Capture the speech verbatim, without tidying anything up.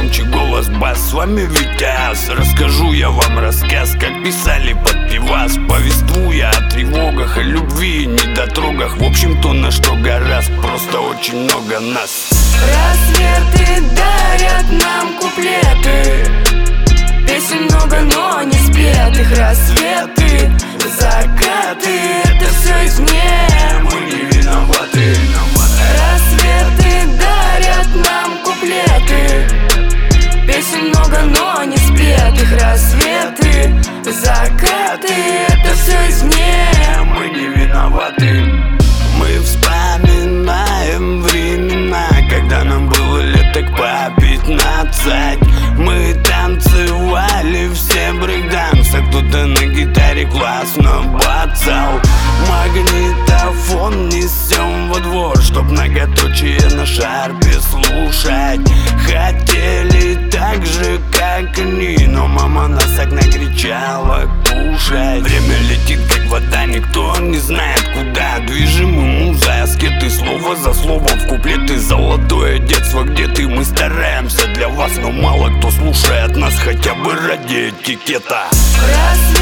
громче голос, бас. С вами Витяс. Расскажу я вам рассказ, как писали под пивас, повествуя о тревогах, о любви, недотрогах. В общем, то, на что гораст, просто очень много нас. Рассветы дарят нам куплеты, песен много, но не спетых. Рассветы, закаты, это все извне, мы не виноваты. Рассветы дарят нам куплеты, песен много, но не спетых. Рассветы, закаты, это все извне, мы не виноваты. Мы вспоминаем времена, когда нам было лет так по пятнадцать. Мы танцевали все брейк-данс, а кто-то на гитаре классно бацал. Магнитофон несем во двор, чтоб многоточие на шарпе слушать. Хотели так же, как они, но мама нас так накричала кушать. Время летит, как вода, никто не знает куда. Движимы муза, аскеты, слово за словом в куплеты. Золотое детство, где ты, мы стараемся для вас, но мало кто слушает нас хотя бы ради этикета. Раз